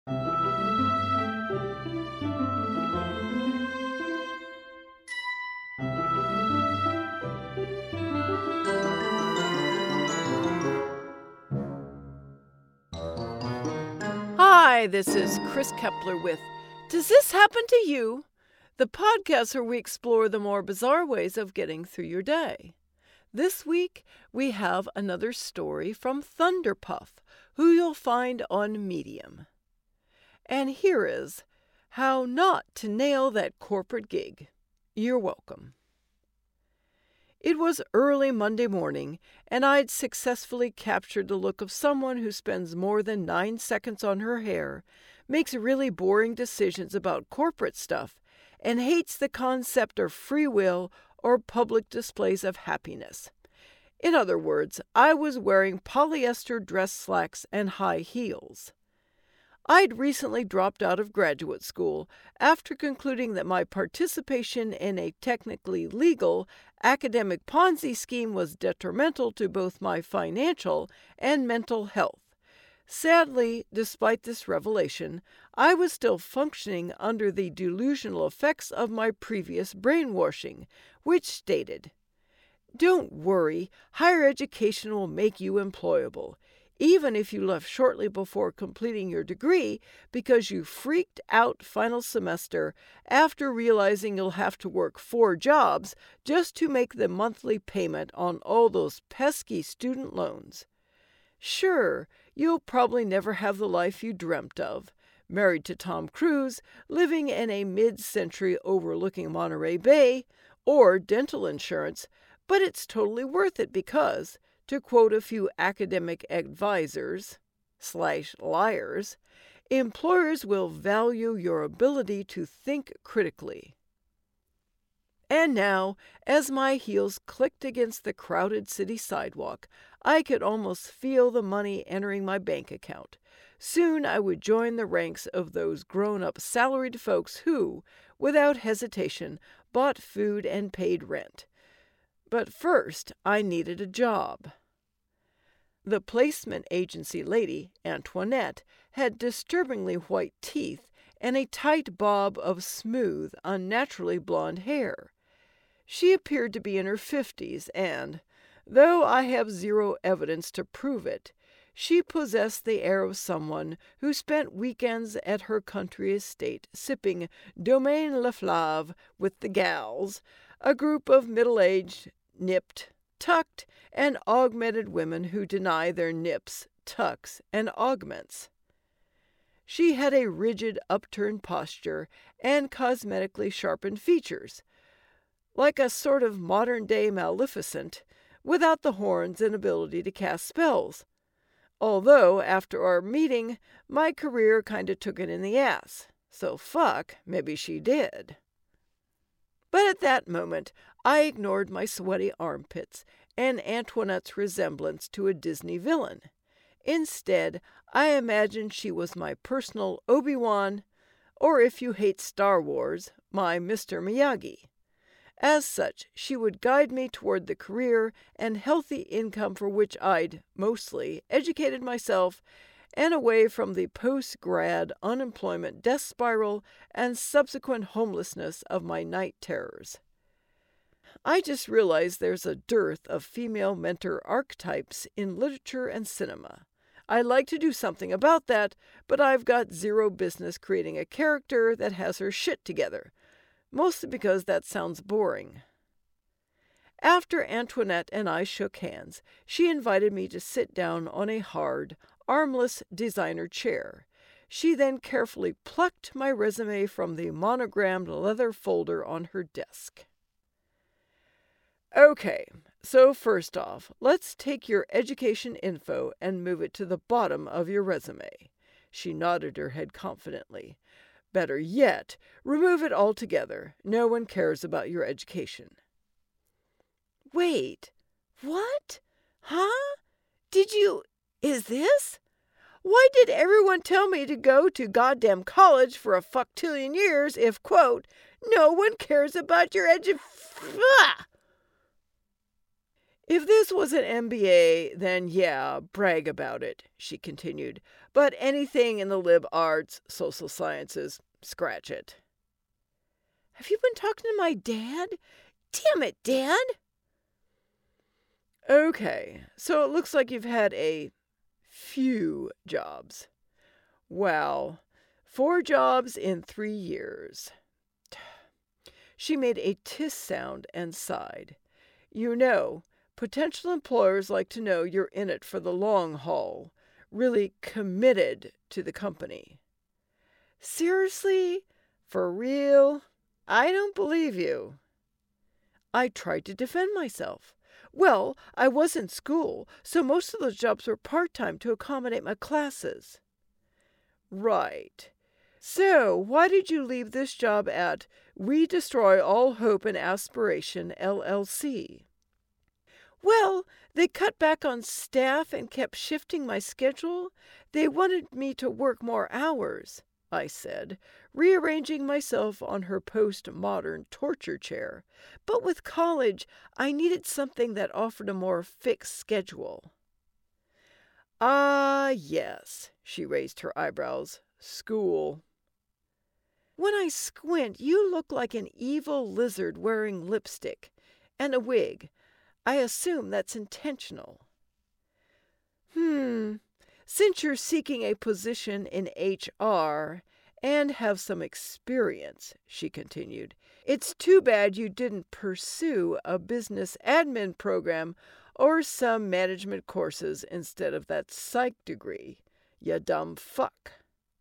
Hi, this is Chris Kepler with Does This Happen to You? The podcast where we explore the more bizarre ways of getting through your day. This week, we have another story from Thunderpuff, who you'll find on Medium. And here is How Not to Nail That Corporate Gig. You're welcome. It was early Monday morning, and I'd successfully captured the look of someone who spends more than 9 seconds on her hair, makes really boring decisions about corporate stuff, and hates the concept of free will or public displays of happiness. In other words, I was wearing polyester dress slacks and high heels. I'd recently dropped out of graduate school after concluding that my participation in a technically legal academic Ponzi scheme was detrimental to both my financial and mental health. Sadly, despite this revelation, I was still functioning under the delusional effects of my previous brainwashing, which stated, "Don't worry, higher education will make you employable, even if you left shortly before completing your degree because you freaked out final semester after realizing you'll have to work 4 jobs just to make the monthly payment on all those pesky student loans. Sure, you'll probably never have the life you dreamt of, married to Tom Cruise, living in a mid-century overlooking Monterey Bay, or dental insurance, but it's totally worth it because, to quote a few academic advisors/liars, employers will value your ability to think critically." And now, as my heels clicked against the crowded city sidewalk, I could almost feel the money entering my bank account. Soon I would join the ranks of those grown-up salaried folks who, without hesitation, bought food and paid rent. But first, I needed a job. The placement agency lady, Antoinette, had disturbingly white teeth and a tight bob of smooth, unnaturally blonde hair. She appeared to be in her 50s and, though I have 0 evidence to prove it, she possessed the air of someone who spent weekends at her country estate sipping Domaine Laflave with the gals, a group of middle-aged, nipped, tucked, and augmented women who deny their nips, tucks, and augments. She had a rigid, upturned posture and cosmetically sharpened features, like a sort of modern-day Maleficent, without the horns and ability to cast spells. Although, after our meeting, my career kinda took it in the ass. So maybe she did. But at that moment, I ignored my sweaty armpits and Antoinette's resemblance to a Disney villain. Instead, I imagined she was my personal Obi-Wan, or if you hate Star Wars, my Mr. Miyagi. As such, she would guide me toward the career and healthy income for which I'd, mostly, educated myself, and away from the post-grad unemployment death spiral and subsequent homelessness of my night terrors. I just realized there's a dearth of female mentor archetypes in literature and cinema. I'd like to do something about that, but I've got 0 business creating a character that has her shit together, mostly because that sounds boring. After Antoinette and I shook hands, she invited me to sit down on a hard, armless designer chair. She then carefully plucked my resume from the monogrammed leather folder on her desk. "Okay, so first off, let's take your education info and move it to the bottom of your resume." She nodded her head confidently. "Better yet, remove it altogether. No one cares about your education." "Wait, what? Huh? Is this? Why did everyone tell me to go to goddamn college for a fucktillion years if, quote, no one cares about your If this was an MBA, then yeah, brag about it, she continued. But anything in the lib arts, social sciences, scratch it. Have you been talking to my dad? Damn it, Dad! Okay, so it looks like you've had a few jobs. Wow, 4 jobs in 3 years. She made a tiss sound and sighed. You know, potential employers like to know you're in it for the long haul, really committed to the company. Seriously? For real? I don't believe you. I tried to defend myself. Well, I was in school, so most of those jobs were part-time to accommodate my classes. Right. So, why did you leave this job at We Destroy All Hope and Aspiration, LLC? Well, they cut back on staff and kept shifting my schedule. They wanted me to work more hours, I said, rearranging myself on her postmodern torture chair. But with college, I needed something that offered a more fixed schedule. Ah, yes, she raised her eyebrows. School. When I squint, you look like an evil lizard wearing lipstick and a wig. I assume that's intentional. Since you're seeking a position in HR and have some experience, she continued, it's too bad you didn't pursue a business admin program or some management courses instead of that psych degree, you dumb fuck.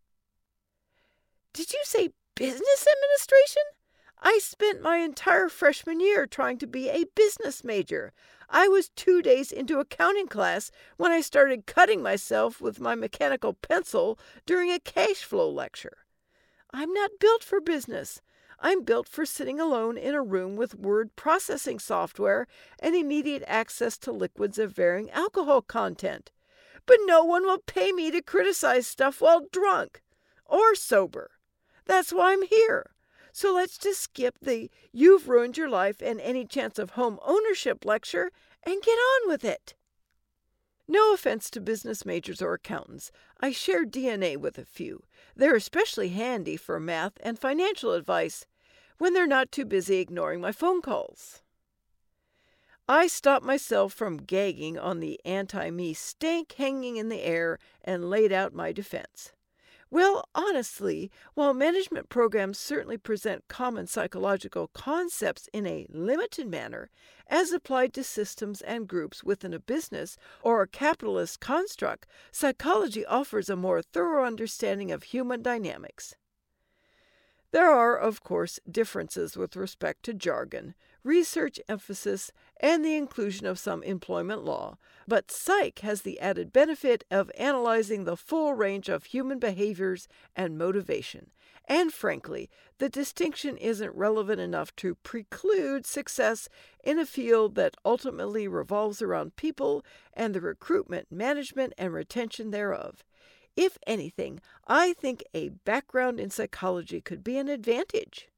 Did you say business administration? I spent my entire freshman year trying to be a business major. I was 2 days into accounting class when I started cutting myself with my mechanical pencil during a cash flow lecture. I'm not built for business. I'm built for sitting alone in a room with word processing software and immediate access to liquids of varying alcohol content. But no one will pay me to criticize stuff while drunk or sober. That's why I'm here. So let's just skip the "you've ruined your life and any chance of home ownership" lecture and get on with it. No offense to business majors or accountants. I share DNA with a few. They're especially handy for math and financial advice when they're not too busy ignoring my phone calls. I stopped myself from gagging on the anti-me stank hanging in the air and laid out my defense. Well, honestly, while management programs certainly present common psychological concepts in a limited manner, as applied to systems and groups within a business or a capitalist construct, psychology offers a more thorough understanding of human dynamics. There are, of course, differences with respect to jargon, research emphasis, and the inclusion of some employment law, but psych has the added benefit of analyzing the full range of human behaviors and motivation. And frankly, the distinction isn't relevant enough to preclude success in a field that ultimately revolves around people and the recruitment, management, and retention thereof. If anything, I think a background in psychology could be an advantage.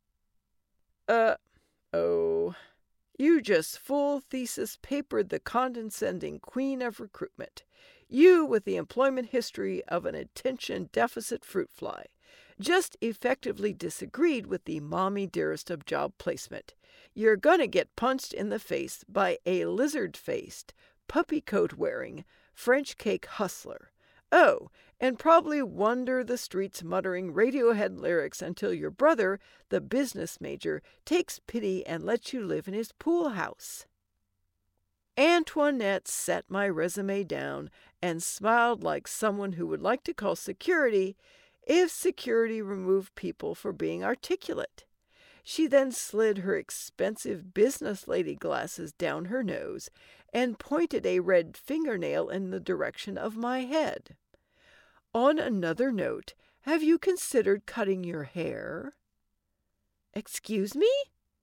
You just full thesis papered the condescending queen of recruitment. You with the employment history of an attention deficit fruit fly. Just effectively disagreed with the mommy dearest of job placement. You're gonna get punched in the face by a lizard-faced, puppy coat-wearing, French cake hustler. Oh, and probably wander the streets muttering Radiohead lyrics until your brother, the business major, takes pity and lets you live in his pool house. Antoinette set my resume down and smiled like someone who would like to call security if security removed people for being articulate. She then slid her expensive business lady glasses down her nose and pointed a red fingernail in the direction of my head. On another note, have you considered cutting your hair? Excuse me?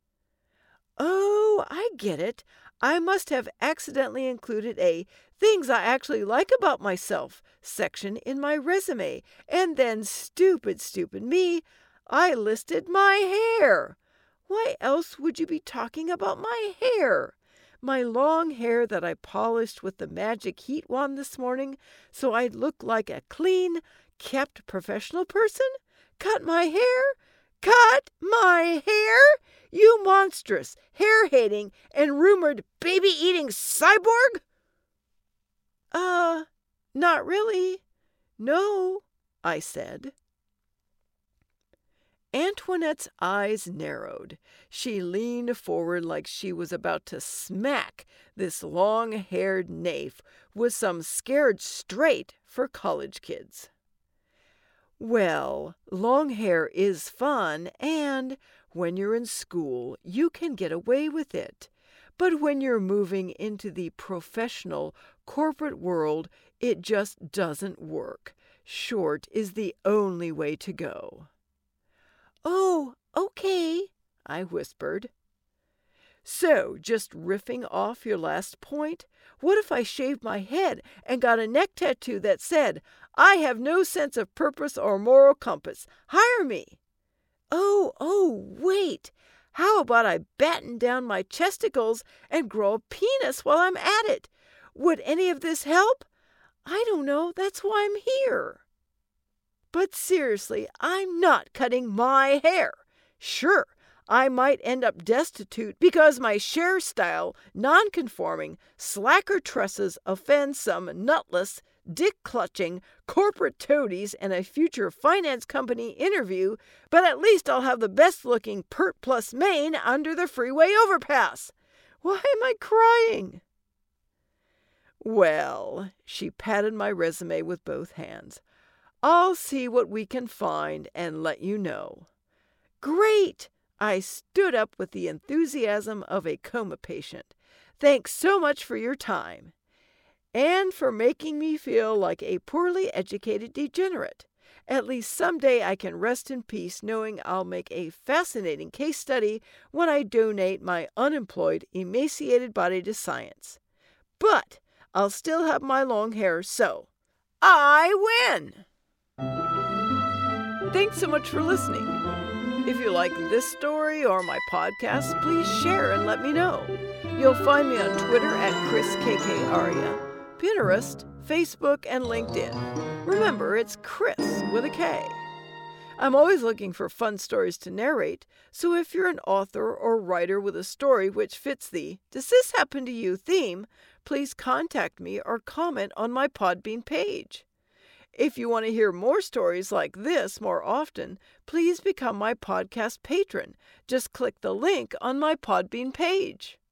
Oh, I get it. I must have accidentally included a "things I actually like about myself" section in my resume, and then stupid me, I listed my hair. Why else would you be talking about my hair? My long hair that I polished with the magic heat wand this morning so I'd look like a clean, kept professional person? Cut my hair? Cut my hair? You monstrous, hair-hating, and rumored baby-eating cyborg? Not really. No, I said. Antoinette's eyes narrowed. She leaned forward like she was about to smack this long-haired naif with some scared straight for college kids. Well, long hair is fun, and when you're in school, you can get away with it. But when you're moving into the professional, corporate world, it just doesn't work. Short is the only way to go. Oh, okay, I whispered. So, just riffing off your last point, what if I shaved my head and got a neck tattoo that said, "I have no sense of purpose or moral compass. Hire me"? Oh, wait. How about I batten down my chesticles and grow a penis while I'm at it? Would any of this help? I don't know. That's why I'm here. But seriously, I'm not cutting my hair. Sure, I might end up destitute because my Cher style, non-conforming, slacker tresses offend some nutless, dick-clutching corporate toadies in a future finance company interview, but at least I'll have the best-looking pert plus mane under the freeway overpass. Why am I crying? Well, she patted my resume with both hands. I'll see what we can find and let you know. Great! I stood up with the enthusiasm of a coma patient. Thanks so much for your time. And for making me feel like a poorly educated degenerate. At least someday I can rest in peace knowing I'll make a fascinating case study when I donate my unemployed, emaciated body to science. But I'll still have my long hair, so I win! Thanks so much for listening. If you like this story or my podcast, please share and let me know. You'll find me on Twitter at ChrisKKAria, Pinterest, Facebook, and LinkedIn. Remember, it's Chris with a K. I'm always looking for fun stories to narrate, so if you're an author or writer with a story which fits the "Does this happen to you?" theme, please contact me or comment on my Podbean page. If you want to hear more stories like this more often, please become my podcast patron. Just click the link on my Podbean page.